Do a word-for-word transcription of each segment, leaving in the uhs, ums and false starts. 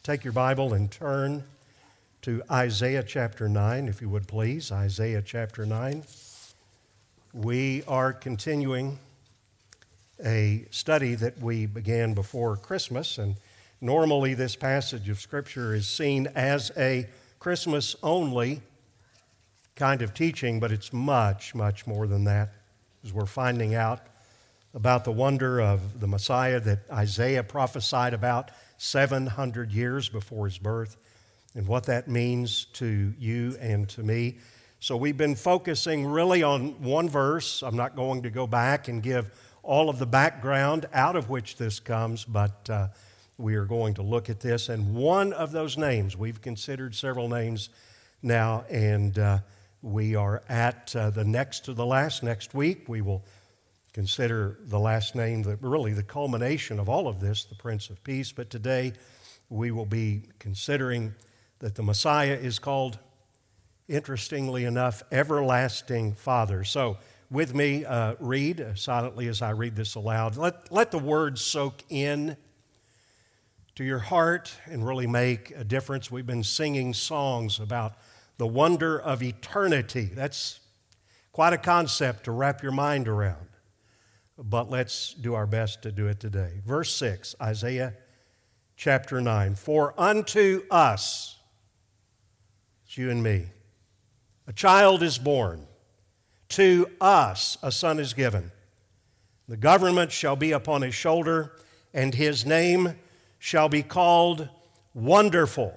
Take your Bible and turn to Isaiah chapter nine, if you would please. Isaiah chapter nine. We are continuing a study that we began before Christmas, and normally this passage of Scripture is seen as a Christmas-only kind of teaching, but it's much, much more than that, as we're finding out about the wonder of the Messiah that Isaiah prophesied about seven hundred years before his birth, and what that means to you and to me. So we've been focusing really on one verse. I'm not going to go back and give all of the background out of which this comes, but uh, we are going to look at this. And one of those names, we've considered several names now, and uh, we are at uh, the next to the last. Next week we will consider the last name, that really the culmination of all of this, the Prince of Peace. But today we will be considering that the Messiah is called, interestingly enough, Everlasting Father. So with me, uh, read uh, silently as I read this aloud. Let, let the words soak in to your heart and really make a difference. We've been singing songs about the wonder of eternity. That's quite a concept to wrap your mind around, but let's do our best to do it today. Verse six, Isaiah chapter nine. For unto us, it's you and me, a child is born. To us a son is given. The government shall be upon his shoulder, and his name shall be called Wonderful,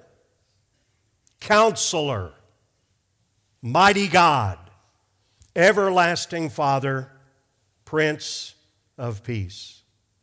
Counselor, Mighty God, Everlasting Father, Prince of Peace.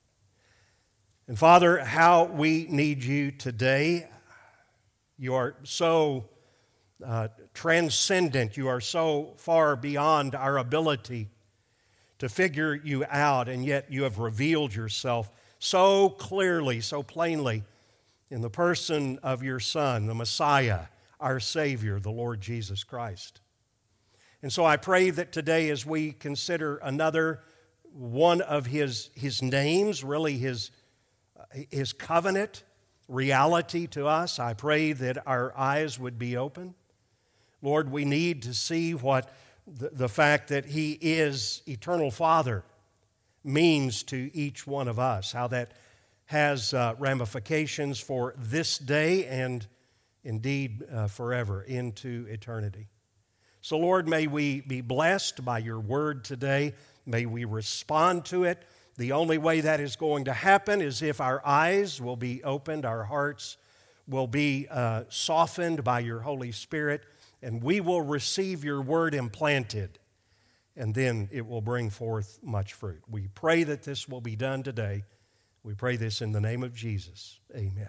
And Father, how we need you today. You are so uh, transcendent. You are so far beyond our ability to figure you out, and yet you have revealed yourself so clearly, so plainly in the person of your Son, the Messiah, our Savior, the Lord Jesus Christ. And so I pray that today, as we consider another one of his, his names, really his, his covenant reality to us, I pray that our eyes would be open. Lord, we need to see what the, the fact that he is eternal Father means to each one of us, how that has uh, ramifications for this day and indeed uh, forever into eternity. So, Lord, may we be blessed by your word today. May we respond to it. The only way that is going to happen is if our eyes will be opened, our hearts will be uh, softened by your Holy Spirit, and we will receive your word implanted, and then it will bring forth much fruit. We pray that this will be done today. We pray this in the name of Jesus. Amen.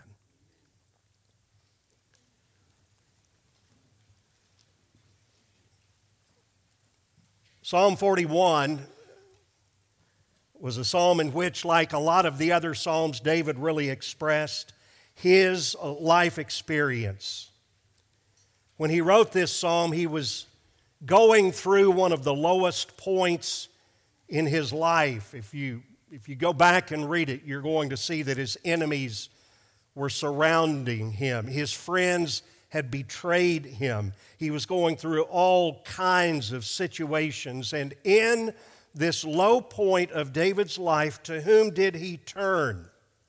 Psalm forty-one was a psalm in which, like a lot of the other psalms, David really expressed his life experience. When he wrote this psalm, he was going through one of the lowest points in his life. If you, if you go back and read it, you're going to see that his enemies were surrounding him. His friends had betrayed him. He was going through all kinds of situations. And in this low point of David's life, to whom did he turn?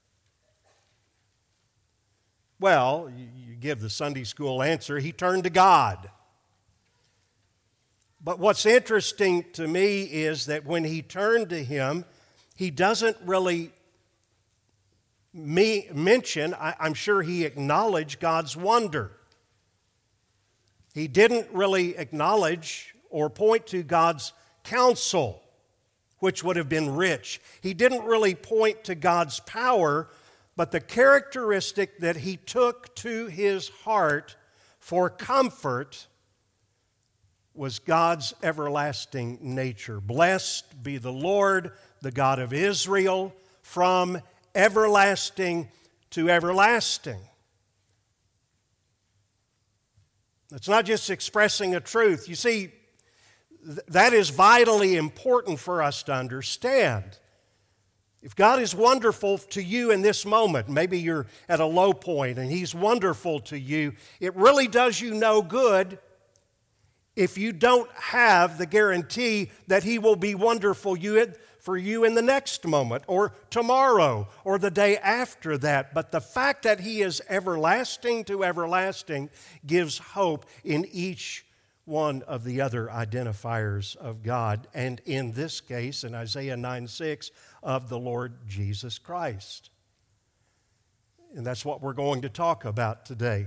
Well, you give the Sunday school answer, he turned to God. But what's interesting to me is that when he turned to him, he doesn't really me mention, I, I'm sure he acknowledged God's wonder. He didn't really acknowledge or point to God's counsel, which would have been rich. He didn't really point to God's power, but the characteristic that he took to his heart for comfort was God's everlasting nature. Blessed be the Lord, the God of Israel, from everlasting to everlasting. It's not just expressing a truth. You see, th- that is vitally important for us to understand. If God is wonderful to you in this moment, maybe you're at a low point and He's wonderful to you, it really does you no good if you don't have the guarantee that He will be wonderful for you in the next moment or tomorrow or the day after that. But the fact that He is everlasting to everlasting gives hope in each one of the other identifiers of God, and in this case, in Isaiah nine six, of the Lord Jesus Christ. And that's what we're going to talk about today.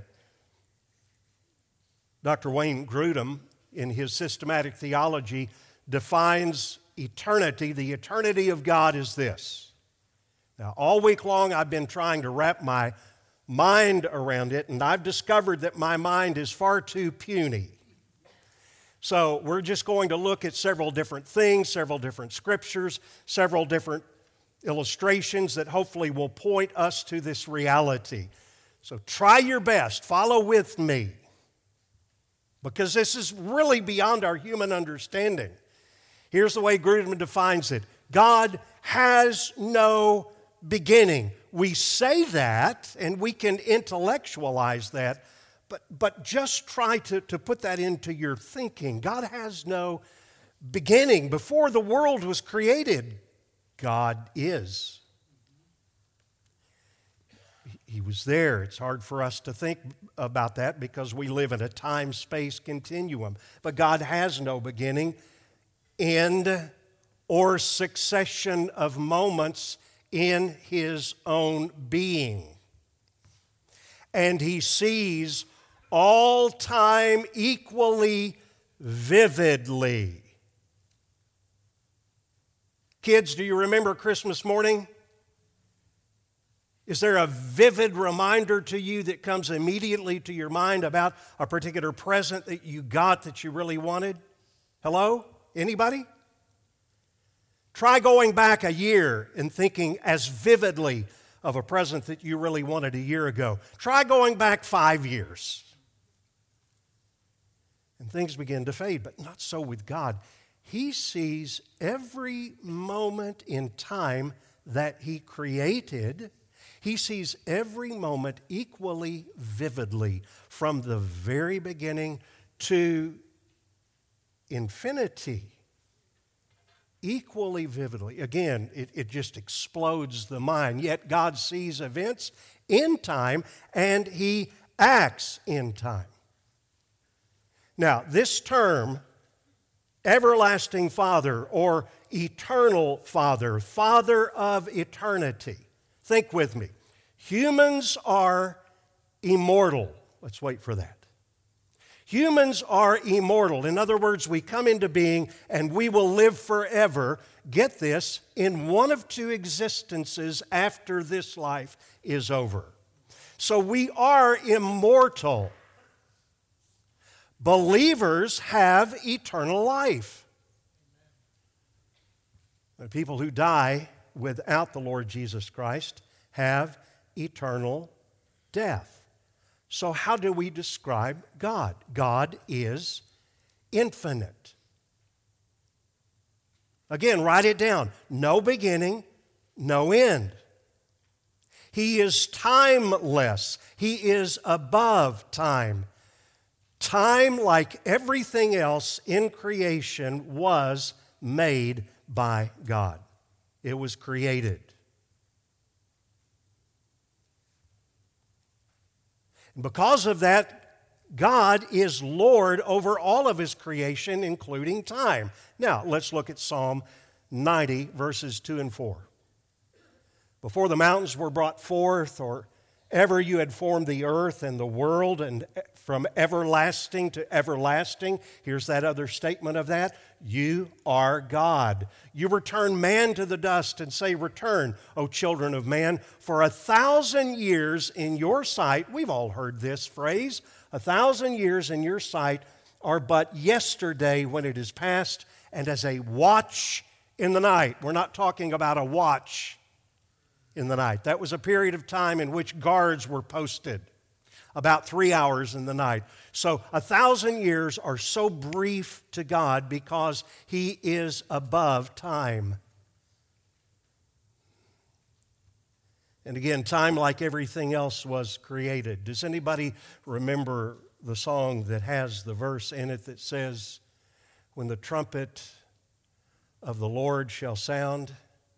Doctor Wayne Grudem, in his systematic theology, defines eternity. The eternity of God is this. Now, all week long, I've been trying to wrap my mind around it, and I've discovered that my mind is far too puny. So we're just going to look at several different things, several different scriptures, several different illustrations that hopefully will point us to this reality. So try your best, follow with me, because this is really beyond our human understanding. Here's the way Grudem defines it. God has no beginning. We say that, and we can intellectualize that, But, but just try to, to put that into your thinking. God has no beginning. Before the world was created, God is. He was there. It's hard for us to think about that because we live in a time-space continuum. But God has no beginning, end, or succession of moments in His own being. And He sees all time equally vividly. Kids, do you remember Christmas morning? Is there a vivid reminder to you that comes immediately to your mind about a particular present that you got that you really wanted? Hello? Anybody? Try going back a year and thinking as vividly of a present that you really wanted a year ago. Try going back five years. And things begin to fade, but not so with God. He sees every moment in time that He created. He sees every moment equally vividly from the very beginning to infinity. Equally vividly. Again, it, it just explodes the mind. Yet God sees events in time and He acts in time. Now, this term, everlasting Father or eternal Father, Father of eternity. Think with me. Humans are immortal. Let's wait for that. Humans are immortal. In other words, we come into being and we will live forever, get this, in one of two existences after this life is over. So we are immortal. Believers have eternal life. The people who die without the Lord Jesus Christ have eternal death. So how do we describe God? God is infinite. Again, write it down. No beginning, no end. He is timeless. He is above time. Time, like everything else in creation, was made by God. It was created. And because of that, God is Lord over all of His creation, including time. Now, let's look at Psalm ninety, verses two and four. Before the mountains were brought forth, or ever you had formed the earth and the world, and from everlasting to everlasting, here's that other statement of that, you are God. You return man to the dust and say, return, O children of man, for a thousand years in your sight, we've all heard this phrase, a thousand years in your sight are but yesterday when it is past, and as a watch in the night. We're not talking about a watch in the night. That was a period of time in which guards were posted, about three hours in the night. So a thousand years are so brief to God because He is above time. And again, time, like everything else, was created. Does anybody remember the song that has the verse in it that says, when the trumpet of the Lord shall sound,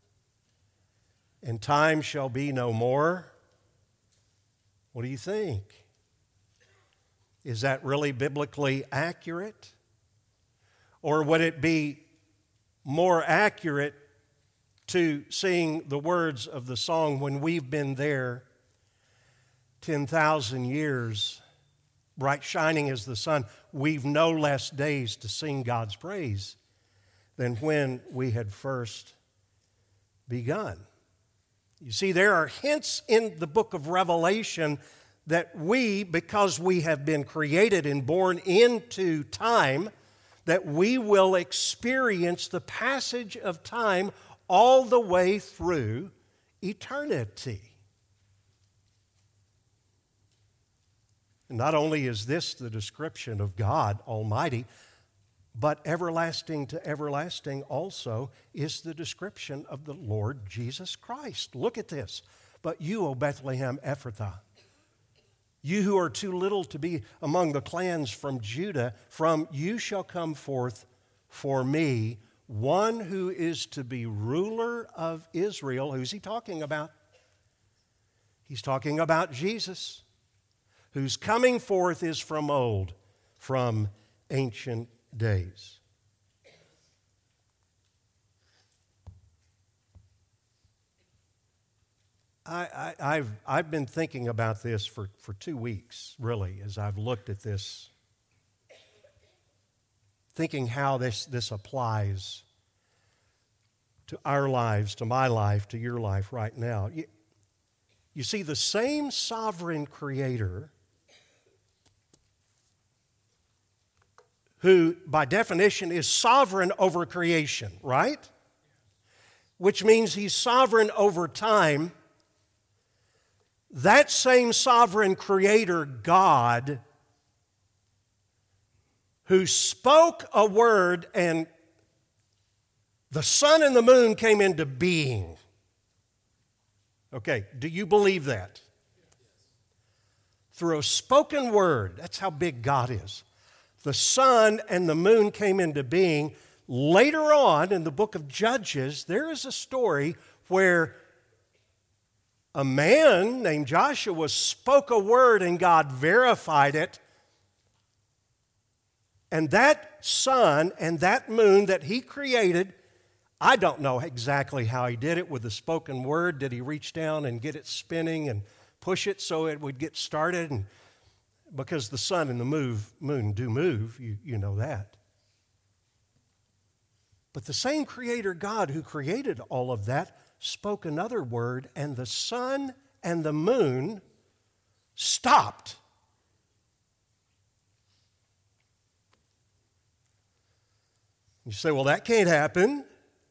and time shall be no more? What do you think? Is that really biblically accurate? Or would it be more accurate to sing the words of the song, when we've been there ten thousand years, bright shining as the sun, we've no less days to sing God's praise than when we had first begun? You see, there are hints in the book of Revelation that we, because we have been created and born into time, that we will experience the passage of time all the way through eternity. And not only is this the description of God Almighty, but everlasting to everlasting also is the description of the Lord Jesus Christ. Look at this. But you, O Bethlehem Ephrathah, you who are too little to be among the clans from Judah, from you shall come forth for me one who is to be ruler of Israel. Who's he talking about? He's talking about Jesus, whose coming forth is from old, from ancient days. I, I, I've, I've been thinking about this for, for two weeks, really, as I've looked at this, thinking how this, this applies to our lives, to my life, to your life right now. You, you see, the same sovereign creator who, by definition, is sovereign over creation, right? Which means he's sovereign over time. That same sovereign creator, God, who spoke a word and the sun and the moon came into being. Okay, do you believe that? Through a spoken word, that's how big God is. The sun and the moon came into being. Later on in the book of Judges, there is a story where a man named Joshua spoke a word and God verified it. And that sun and that moon that he created, I don't know exactly how he did it with the spoken word. Did he reach down and get it spinning and push it so it would get started? And because the sun and the move, moon do move, you, you know that. But the same creator God who created all of that spoke another word, and the sun and the moon stopped. You say, well, that can't happen.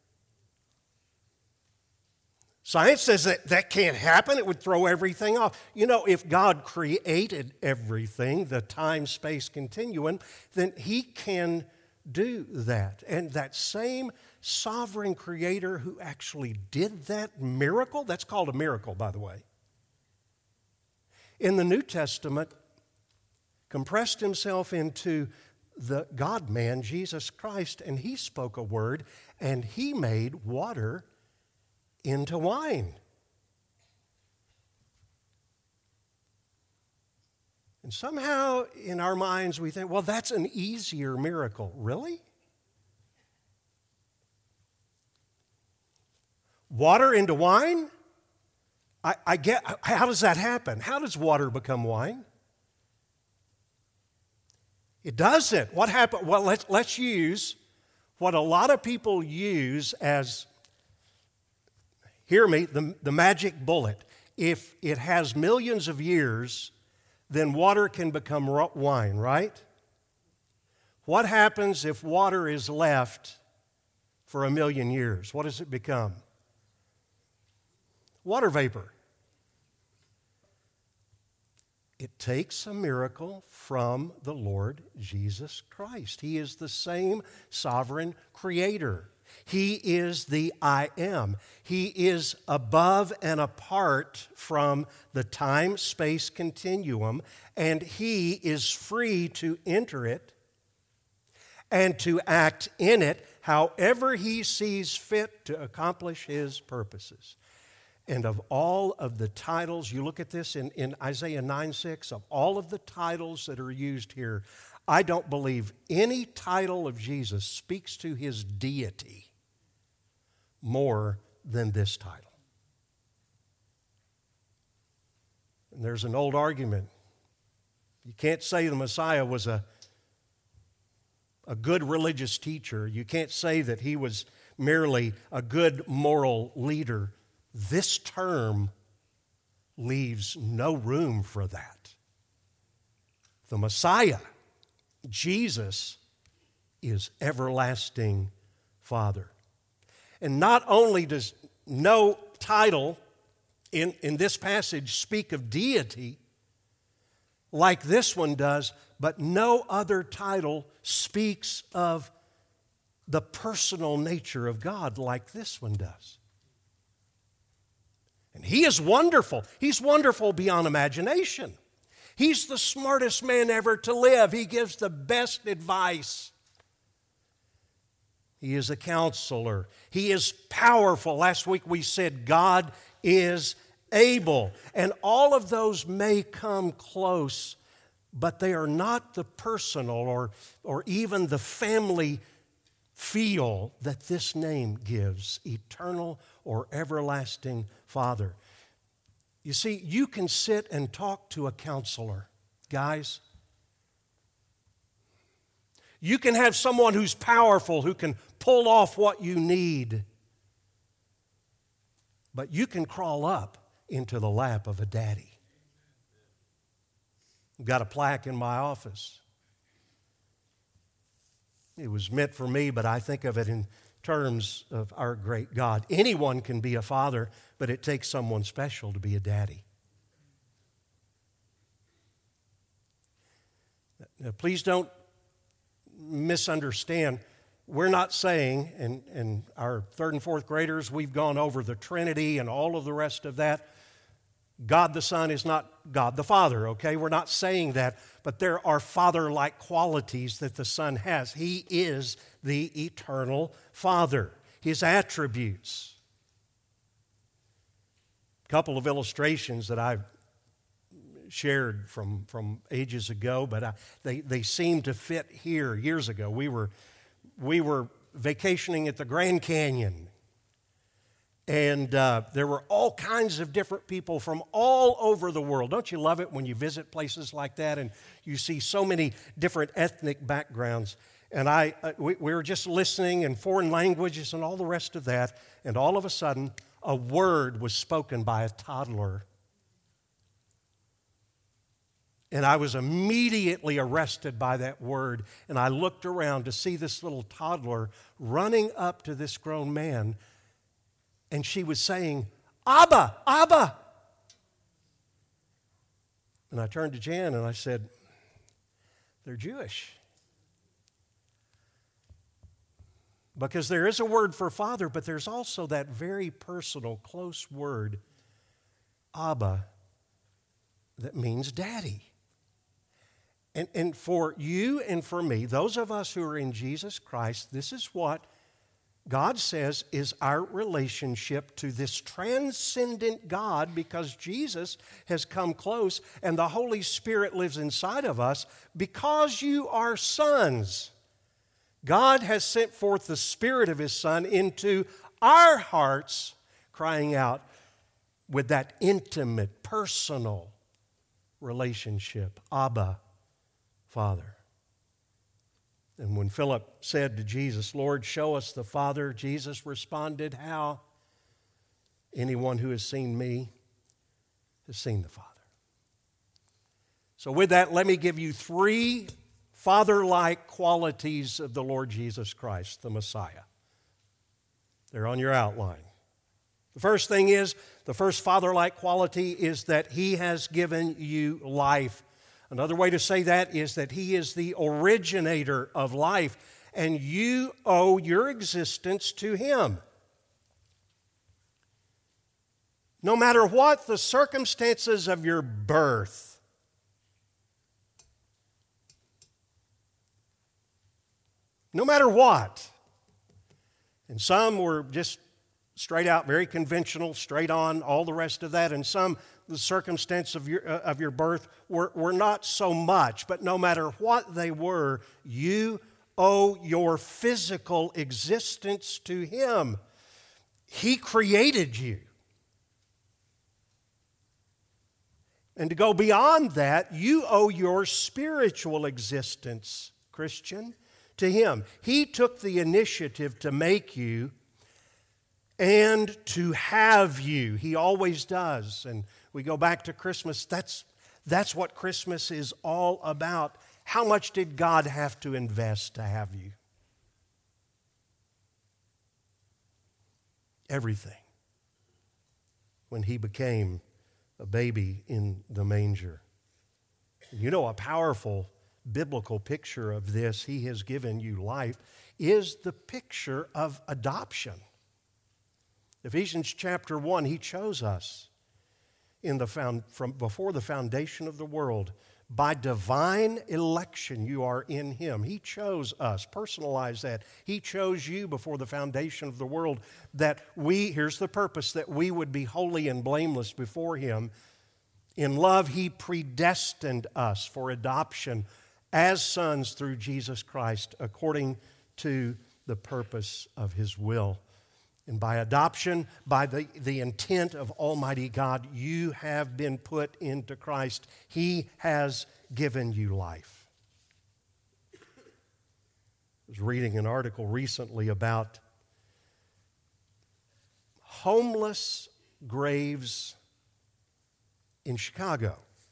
Science says that that can't happen. It would throw everything off. You know, if God created everything, the time-space continuum, then he can do that. And that same sovereign creator who actually did that miracle, that's called a miracle, by the way, in the New Testament, compressed himself into the God-man, Jesus Christ, and he spoke a word, and he made water into wine. And somehow in our minds we think, well, that's an easier miracle. Really? Water into wine? I, I get, how does that happen? How does water become wine? It doesn't. What happened? Well, let's, let's use what a lot of people use as, hear me, the, the magic bullet. If it has millions of years, then water can become wine, right? What happens if water is left for a million years? What does it become? Water vapor. It takes a miracle from the Lord Jesus Christ. He is the same sovereign creator. He is the I am. He is above and apart from the time-space continuum, and He is free to enter it and to act in it however He sees fit to accomplish His purposes. And of all of the titles, you look at this in, in Isaiah nine six, of all of the titles that are used here, I don't believe any title of Jesus speaks to His deity more than this title. And there's an old argument. You can't say the Messiah was a, a good religious teacher. You can't say that He was merely a good moral leader. This term leaves no room for that. The Messiah, Jesus, is everlasting Father. And not only does no title in, in this passage speak of deity like this one does, but no other title speaks of the personal nature of God like this one does. And He is wonderful. He's wonderful beyond imagination. He's the smartest man ever to live. He gives the best advice. He is a counselor. He is powerful. Last week we said God is able. And all of those may come close, but they are not the personal or, or even the family feel that this name gives, eternal or everlasting Father. You see, you can sit and talk to a counselor, guys. You can have someone who's powerful, who can pull off what you need. But you can crawl up into the lap of a daddy. I've got a plaque in my office. It was meant for me, but I think of it in terms of our great God. Anyone can be a father, but it takes someone special to be a daddy. Now, please don't misunderstand. We're not saying, and, and our third and fourth graders, we've gone over the Trinity and all of the rest of that. God the Son is not God the Father, okay? We're not saying that, but there are father-like qualities that the Son has. He is the eternal Father. His attributes. A couple of illustrations that I've shared from, from ages ago, but I, they, they seem to fit here. Years ago, we were, we were vacationing at the Grand Canyon. And uh, there were all kinds of different people from all over the world. Don't you love it when you visit places like that and you see so many different ethnic backgrounds? And I, uh, we, we were just listening in foreign languages and all the rest of that. And all of a sudden, a word was spoken by a toddler. And I was immediately arrested by that word. And I looked around to see this little toddler running up to this grown man. And she was saying, Abba, Abba. And I turned to Jan and I said, they're Jewish. Because there is a word for father, but there's also that very personal, close word, Abba, that means daddy. And, and for you and for me, those of us who are in Jesus Christ, this is what God says is our relationship to this transcendent God, because Jesus has come close and the Holy Spirit lives inside of us. Because you are sons, God has sent forth the Spirit of His Son into our hearts, crying out with that intimate, personal relationship, Abba, Father. And when Philip said to Jesus, Lord, show us the Father, Jesus responded, how? Anyone who has seen me has seen the Father. So with that, let me give you three father-like qualities of the Lord Jesus Christ, the Messiah. They're on your outline. The first thing is, the first father-like quality is that He has given you life. Another way to say that is that He is the originator of life. and you owe your existence to Him. No matter what the circumstances of your birth, no matter what. And some were just straight out, very conventional, straight on, all the rest of that. And some, the circumstance of your, uh, of your birth were, were not so much. But no matter what they were, you owe your physical existence to Him. He created you. And to go beyond that, you owe your spiritual existence, Christian, to Him. He took the initiative to make you and to have you. He always does. And we go back to Christmas. That's, that's what Christmas is all about. How much did God have to invest to have you? Everything. When He became a baby in the manger. You know, a powerful biblical picture of this, He has given you life, is the picture of adoption. Ephesians chapter one, He chose us in the found, from before the foundation of the world. By divine election, you are in Him. He chose us. Personalize that. He chose you before the foundation of the world, that we, here's the purpose, that we would be holy and blameless before Him. In love, He predestined us for adoption as sons through Jesus Christ, according to the purpose of His will. And by adoption, by the, the intent of Almighty God, you have been put into Christ. He has given you life. I was reading an article recently about homeless graves in Chicago.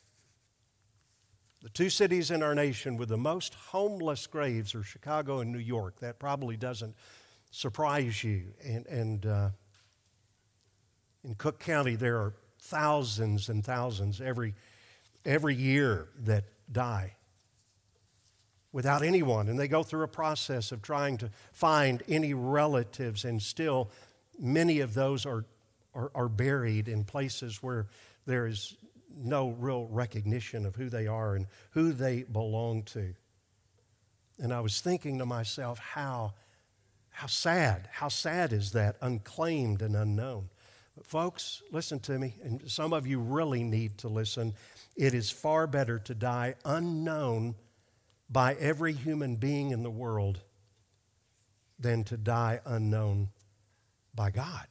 The two cities in our nation with the most homeless graves are Chicago and New York. That probably doesn't surprise you. And, and uh, in Cook County, there are thousands and thousands every, every year that die without anyone. And they go through a process of trying to find any relatives, and still many of those are, are, are buried in places where there is no real recognition of who they are and who they belong to. And I was thinking to myself, how How sad, how sad is that, unclaimed and unknown. But folks, listen to me, and some of you really need to listen. It is far better to die unknown by every human being in the world than to die unknown by God.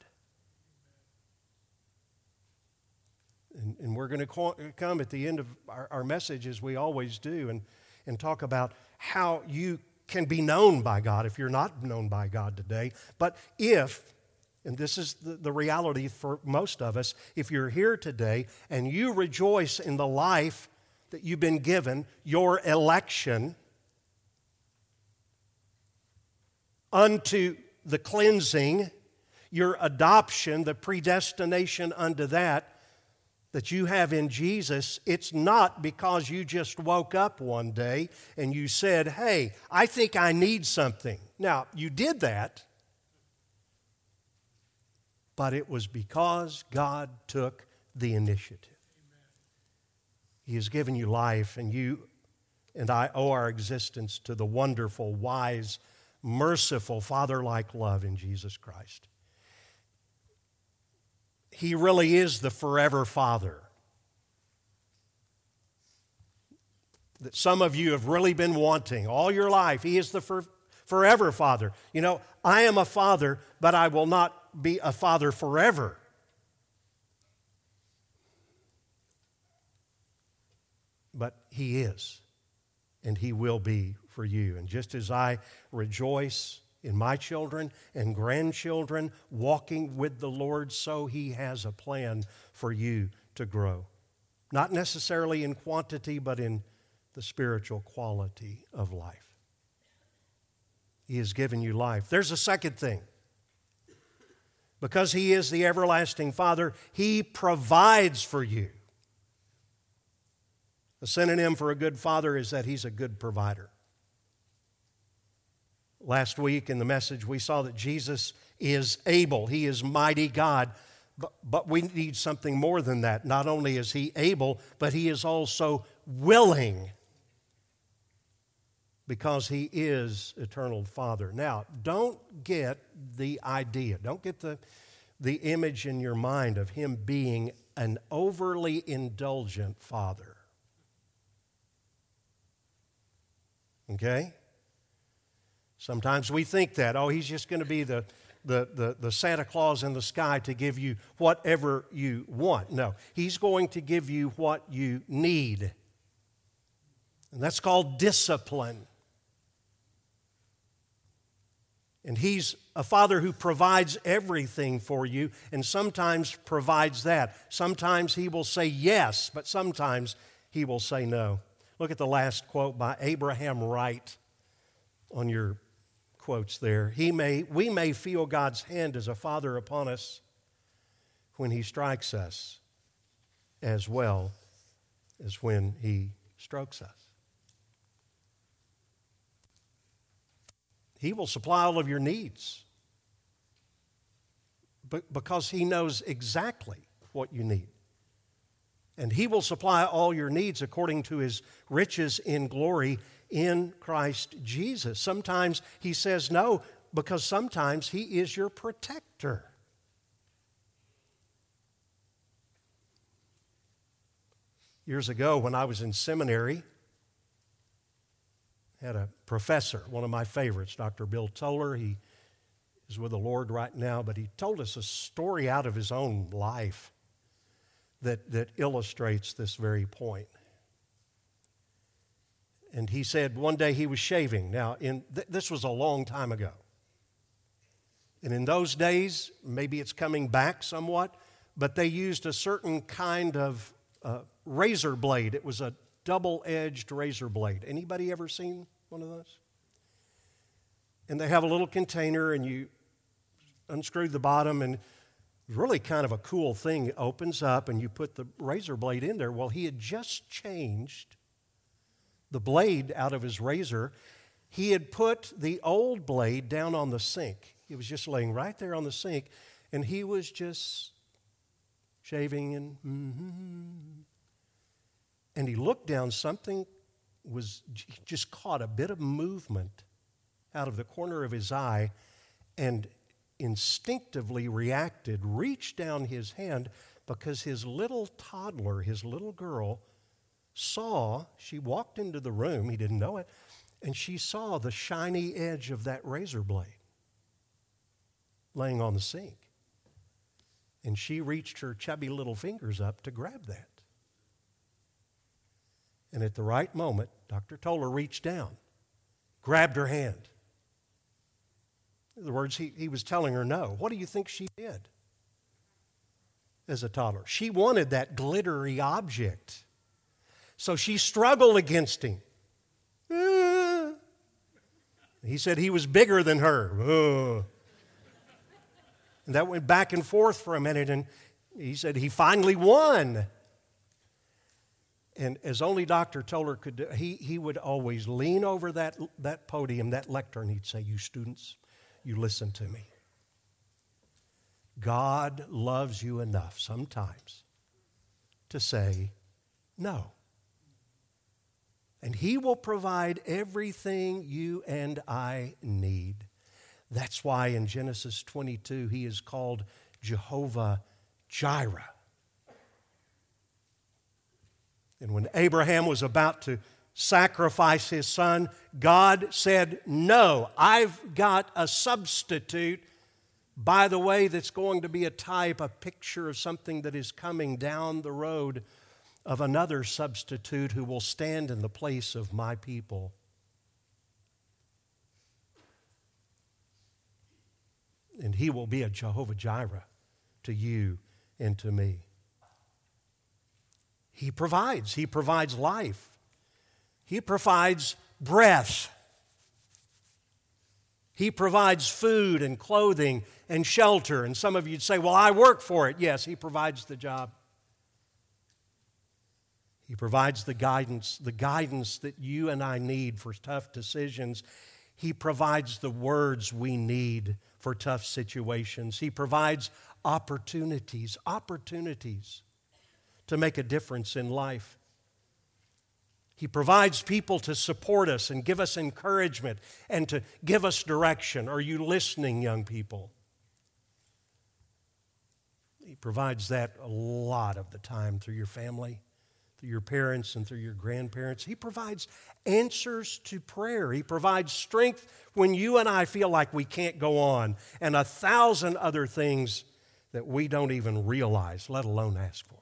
And, and we're going to come at the end of our, our message, as we always do, and, and talk about how you can be known by God if you're not known by God today. But if, and this is the, the reality for most of us, if you're here today and you rejoice in the life that you've been given, your election unto the cleansing, your adoption, the predestination unto that, that you have in Jesus, it's not because you just woke up one day and you said, hey, I think I need something. Now, you did that, but it was because God took the initiative. He has given you life, and you and I owe our existence to the wonderful, wise, merciful, Father-like love in Jesus Christ. He really is the forever Father that some of you have really been wanting all your life. He is the for, forever Father. You know, I am a father, but I will not be a father forever. But He is, and He will be for you. And just as I rejoice in my children and grandchildren walking with the Lord, so He has a plan for you to grow. Not necessarily in quantity, but in the spiritual quality of life. He has given you life. There's a second thing. Because He is the everlasting Father, He provides for you. A synonym for a good father is that He's a good provider. Last week in the message, we saw that Jesus is able. He is mighty God. But, but we need something more than that. Not only is He able, but He is also willing, because He is eternal Father. Now, don't get the idea, don't get the, the image in your mind of Him being an overly indulgent Father. Okay? Sometimes we think that, oh, He's just going to be the, the, the, the Santa Claus in the sky to give you whatever you want. No, He's going to give you what you need. And that's called discipline. And He's a Father who provides everything for you, and sometimes provides that. Sometimes He will say yes, but sometimes He will say no. Look at the last quote by Abraham Wright on your quotes there. He may, we may feel God's hand as a father upon us when He strikes us, as well as when He strokes us. He will supply all of your needs, but because He knows exactly what you need. And He will supply all your needs according to His riches in glory in Christ Jesus. Sometimes He says no, because sometimes He is your protector. Years ago, when I was in seminary, I had a professor, one of my favorites, Doctor Bill Toller. He is with the Lord right now, but he told us a story out of his own life that, that illustrates this very point. And he said one day he was shaving. Now, in th- this was a long time ago. And in those days, maybe it's coming back somewhat, but they used a certain kind of uh, razor blade. It was a double-edged razor blade. Anybody ever seen one of those? And they have a little container, and you unscrew the bottom, and it's really kind of a cool thing. It opens up, and you put the razor blade in there. Well, he had just changed the blade out of his razor. He had put the old blade down on the sink. It was just laying right there on the sink, and he was just shaving, and mm-hmm. And he looked down, something was just caught a bit of movement out of the corner of his eye, and instinctively reacted, reached down his hand, because his little toddler, his little girl, saw, she walked into the room, he didn't know it, and she saw the shiny edge of that razor blade laying on the sink. And she reached her chubby little fingers up to grab that. And at the right moment, Doctor Toller reached down, grabbed her hand. In other words, he, he was telling her no. What do you think she did as a toddler? She wanted that glittery object. So she struggled against him. Ah. He said he was bigger than her. Oh. And that went back and forth for a minute, and he said he finally won. And as only Doctor Toller could do, he, he would always lean over that, that podium, that lectern, he'd say, "You students, you listen to me. God loves you enough sometimes to say no. And He will provide everything you and I need." That's why in Genesis twenty-two, He is called Jehovah Jireh. And when Abraham was about to sacrifice his son, God said, "No, I've got a substitute, by the way, that's going to be a type, a picture of something that is coming down the road, of another substitute who will stand in the place of my people." And He will be a Jehovah Jireh to you and to me. He provides. He provides life. He provides breath. He provides food and clothing and shelter. And some of you'd say, "Well, I work for it." Yes, He provides the job. He provides the guidance, the guidance that you and I need for tough decisions. He provides the words we need for tough situations. He provides opportunities, opportunities to make a difference in life. He provides people to support us and give us encouragement and to give us direction. Are you listening, young people? He provides that a lot of the time through your family, through your parents, and through your grandparents. He provides answers to prayer. He provides strength when you and I feel like we can't go on, and a thousand other things that we don't even realize, let alone ask for.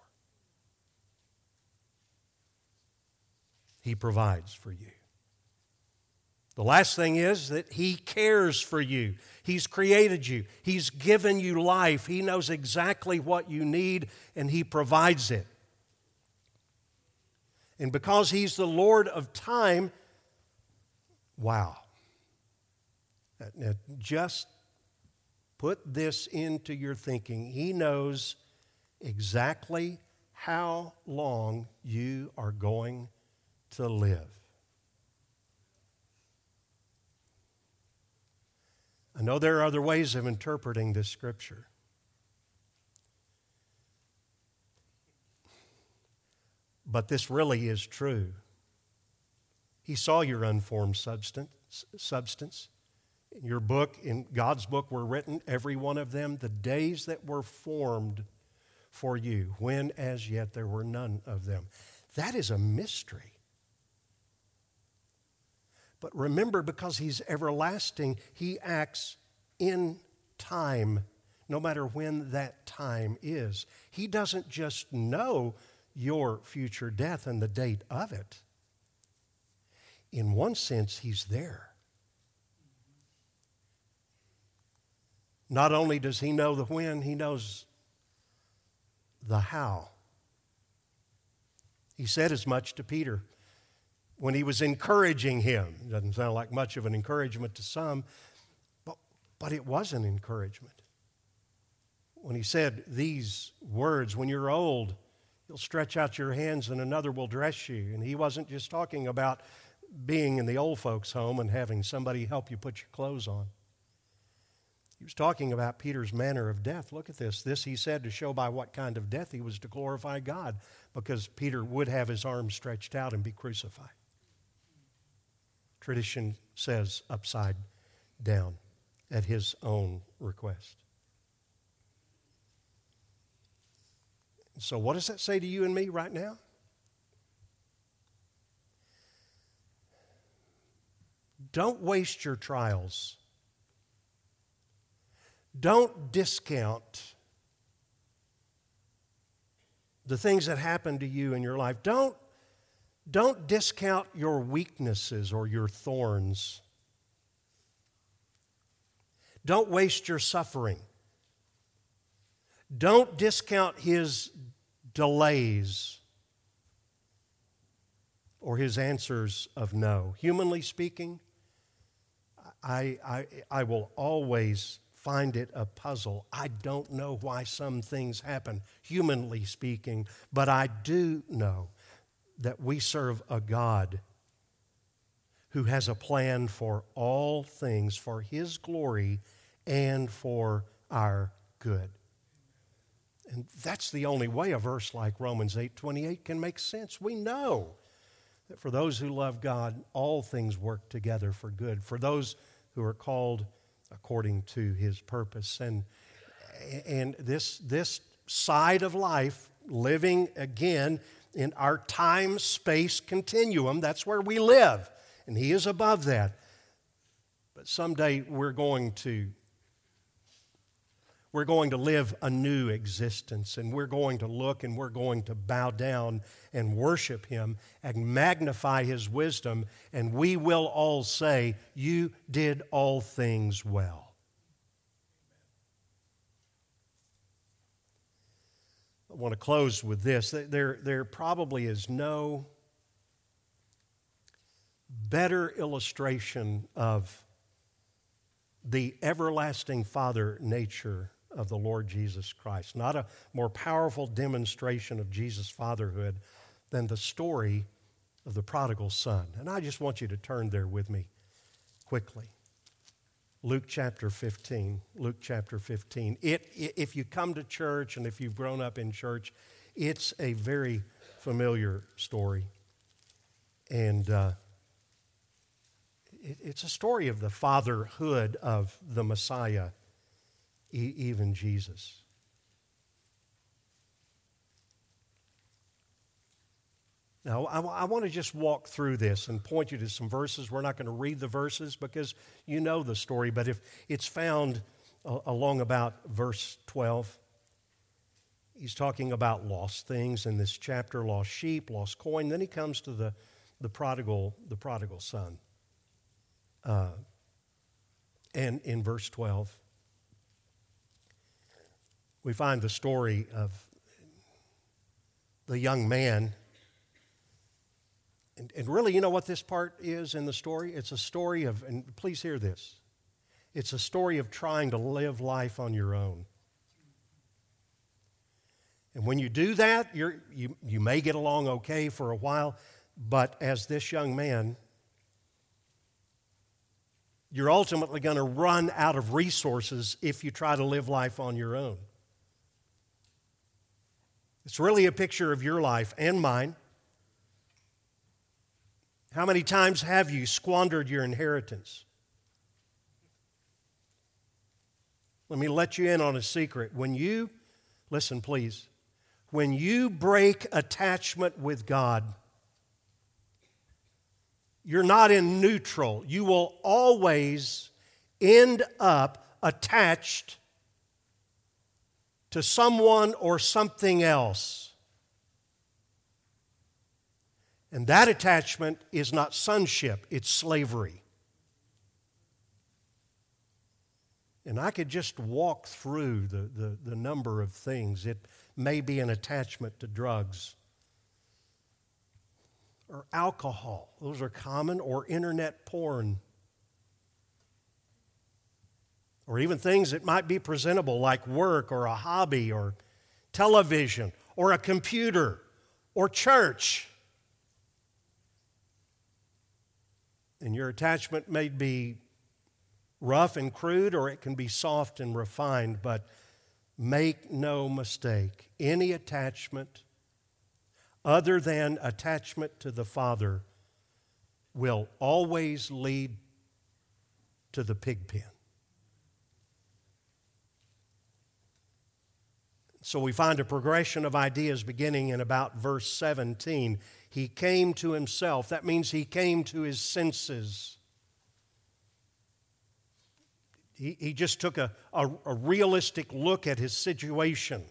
He provides for you. The last thing is that He cares for you. He's created you. He's given you life. He knows exactly what you need, and He provides it. And because He's the Lord of time, wow. Now, just put this into your thinking. He knows exactly how long you are going to live. I know there are other ways of interpreting this scripture. But this really is true. He saw your unformed substance. substance. In your book, in God's book, were written, every one of them, the days that were formed for you, when as yet there were none of them. That is a mystery. But remember, because He's everlasting, He acts in time, no matter when that time is. He doesn't just know your future death and the date of it. In one sense, He's there. Not only does He know the when, He knows the how. He said as much to Peter when He was encouraging him. It doesn't sound like much of an encouragement to some, but, but it was an encouragement. When He said these words, when you're old, you'll stretch out your hands and another will dress you. And He wasn't just talking about being in the old folks' home and having somebody help you put your clothes on. He was talking about Peter's manner of death. Look at this. This He said to show by what kind of death he was to glorify God, because Peter would have his arms stretched out and be crucified. Tradition says upside down at His own request. So what does that say to you and me right now? Don't waste your trials. Don't discount the things that happen to you in your life. Don't, don't discount your weaknesses or your thorns. Don't waste your suffering. Don't discount His delays or His answers of no. Humanly speaking, I, I, I will always find it a puzzle. I don't know why some things happen, humanly speaking, but I do know that we serve a God who has a plan for all things, for His glory and for our good. And that's the only way a verse like Romans eight twenty-eight can make sense. We know that for those who love God, all things work together for good, for those who are called according to His purpose. And, and this, this side of life, living again in our time-space continuum, that's where we live, and He is above that. But someday we're going to We're going to live a new existence, and we're going to look and we're going to bow down and worship Him and magnify His wisdom, and we will all say, "You did all things well." I want to close with this. There, there probably is no better illustration of the everlasting Father nature of the Lord Jesus Christ. Not a more powerful demonstration of Jesus' fatherhood than the story of the prodigal son. And I just want you to turn there with me quickly. Luke chapter fifteen. Luke chapter fifteen. It, if you come to church and if you've grown up in church, it's a very familiar story. And uh, it, it's a story of the fatherhood of the Messiah, e- even Jesus. Now, I, I want to just walk through this and point you to some verses. We're not going to read the verses because you know the story, but if it's found uh, along about verse twelve, he's talking about lost things in this chapter, lost sheep, lost coin. Then he comes to the, the prodigal, the prodigal son. Uh, and in verse twelve, we find the story of the young man. And, and really, you know what this part is in the story? It's a story of, and please hear this, it's a story of trying to live life on your own. And when you do that, you're, you, you may get along okay for a while, but as this young man, you're ultimately going to run out of resources if you try to live life on your own. It's really a picture of your life and mine. How many times have you squandered your inheritance? Let me let you in on a secret. When you, listen please, when you break attachment with God, you're not in neutral. You will always end up attached to someone or something else. And that attachment is not sonship, it's slavery. And I could just walk through the, the, the number of things. It may be an attachment to drugs or alcohol. Those are common, or internet porn. Or even things that might be presentable like work or a hobby or television or a computer or church. And your attachment may be rough and crude, or it can be soft and refined, but make no mistake, any attachment other than attachment to the Father will always lead to the pig pen. So we find a progression of ideas beginning in about verse seventeen. He came to himself. That means he came to his senses. He, he just took a, a, a realistic look at his situation.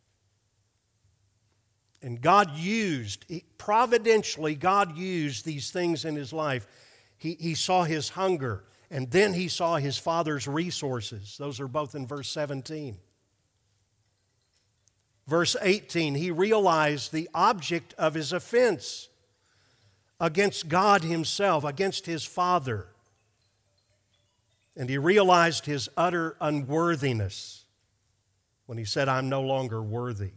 And God used, providentially, God used these things in his life. He, he saw his hunger, and then he saw his father's resources. Those are both in verse seventeen. Verse eighteen, he realized the object of his offense against God himself, against his Father. And he realized his utter unworthiness when he said, I'm no longer worthy.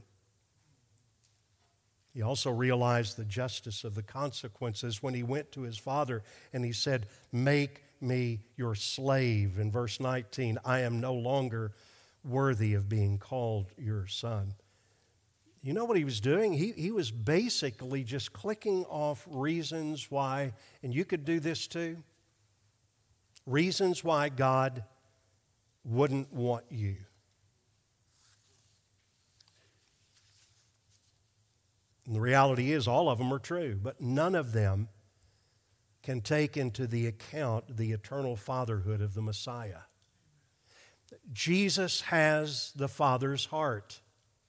He also realized the justice of the consequences when he went to his father and he said, make me your slave. In verse nineteen, I am no longer worthy of being called your son. You know what he was doing? He, he was basically just clicking off reasons why, and you could do this too, reasons why God wouldn't want you. And the reality is all of them are true, but none of them can take into the account the eternal fatherhood of the Messiah. Jesus has the Father's heart.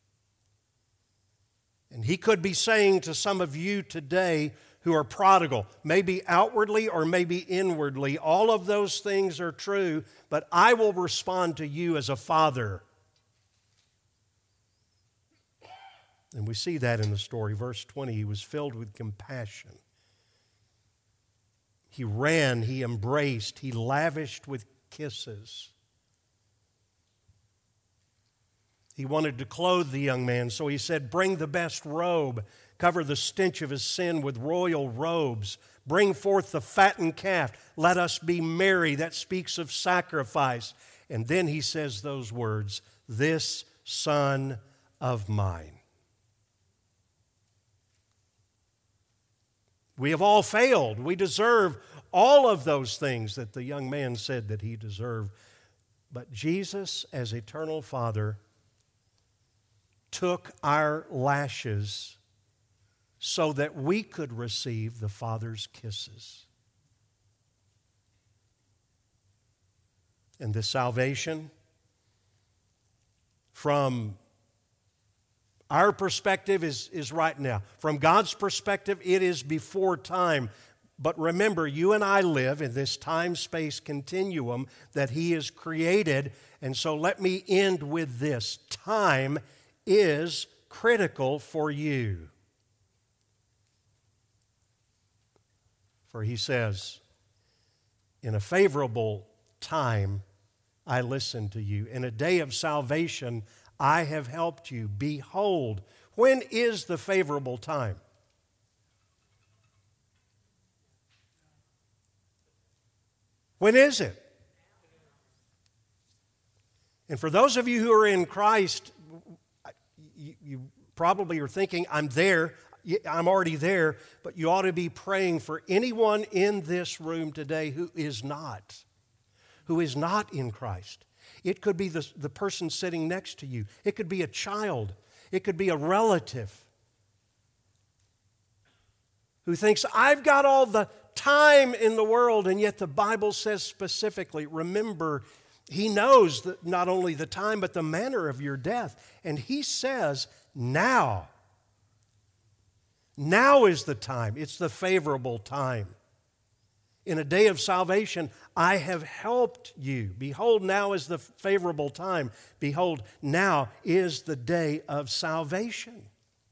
And he could be saying to some of you today who are prodigal, maybe outwardly or maybe inwardly, all of those things are true, but I will respond to you as a father. And we see that in the story. Verse twenty, he was filled with compassion. He ran, he embraced, he lavished with kisses. He wanted to clothe the young man, so he said, bring the best robe, cover the stench of his sin with royal robes, bring forth the fattened calf, let us be merry. That speaks of sacrifice. And then he says those words, this son of mine. We have all failed. We deserve all of those things that the young man said that he deserved. But Jesus, as eternal Father, took our lashes so that we could receive the Father's kisses. And this salvation, from our perspective, is, is right now. From God's perspective, it is before time. But remember, you and I live in this time-space continuum that He has created. And so let me end with this. Time is critical for you. For He says, in a favorable time, I listened to you. In a day of salvation, I have helped you. Behold, when is the favorable time? When is it? And for those of you who are in Christ, you, you probably are thinking, I'm there, I'm already there, but you ought to be praying for anyone in this room today who is not, who is not in Christ. It could be the, the person sitting next to you. It could be a child. It could be a relative who thinks, I've got all the time in the world, and yet the Bible says specifically, remember, He knows that not only the time, but the manner of your death. And He says, now. Now is the time. It's the favorable time. In a day of salvation, I have helped you. Behold, now is the favorable time. Behold, now is the day of salvation.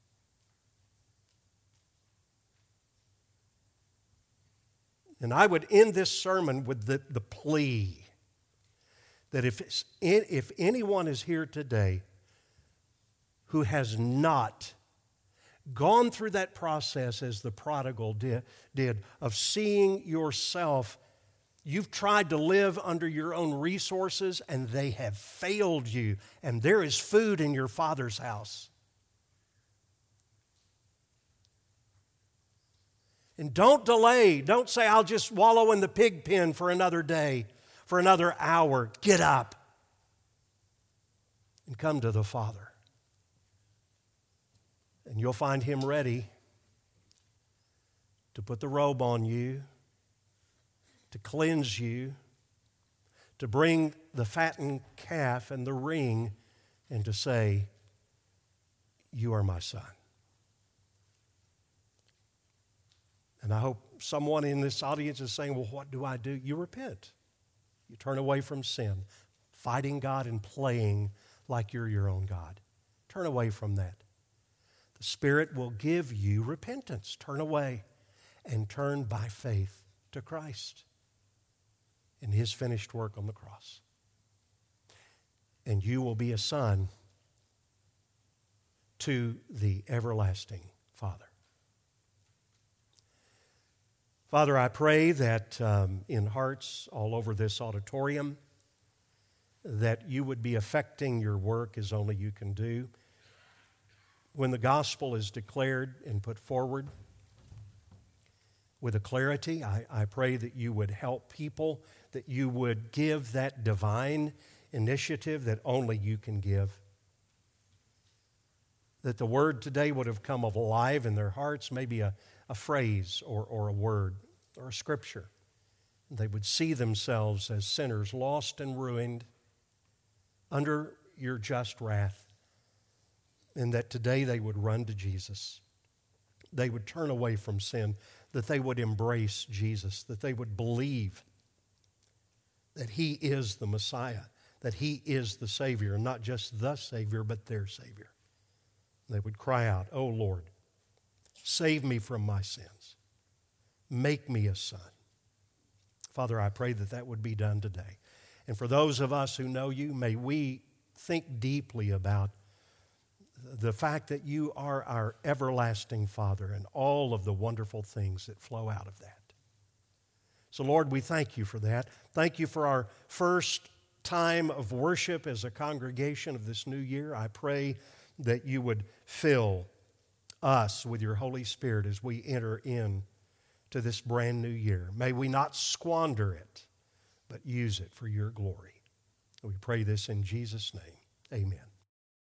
And I would end this sermon with the, the plea that if, it's, if anyone is here today who has not gone through that process as the prodigal did, did of seeing yourself, you've tried to live under your own resources and they have failed you, and there is food in your Father's house. And don't delay. Don't say, I'll just wallow in the pig pen for another day, for another hour. Get up and come to the Father. And you'll find Him ready to put the robe on you, to cleanse you, to bring the fattened calf and the ring, and to say, you are my son. And I hope someone in this audience is saying, well, what do I do? You repent. You turn away from sin, fighting God and playing like you're your own God. Turn away from that. The Spirit will give you repentance. Turn away and turn by faith to Christ and His finished work on the cross. And you will be a son to the everlasting Father. Father, I pray that um, in hearts all over this auditorium, that you would be affecting your work as only you can do. When the gospel is declared and put forward with a clarity, I, I pray that you would help people, that you would give that divine initiative that only you can give. That the word today would have come alive in their hearts, maybe a, a phrase or, or a word or a scripture. They would see themselves as sinners, lost and ruined under your just wrath. And that today they would run to Jesus. They would turn away from sin, that they would embrace Jesus, that they would believe that He is the Messiah, that He is the Savior, and not just the Savior, but their Savior. They would cry out, "Oh Lord, save me from my sins. Make me a son." Father, I pray that that would be done today. And for those of us who know you, may we think deeply about the fact that you are our everlasting Father and all of the wonderful things that flow out of that. So, Lord, we thank you for that. Thank you for our first time of worship as a congregation of this new year. I pray that you would fill us with your Holy Spirit as we enter in to this brand new year. May we not squander it, but use it for your glory. We pray this in Jesus' name. Amen.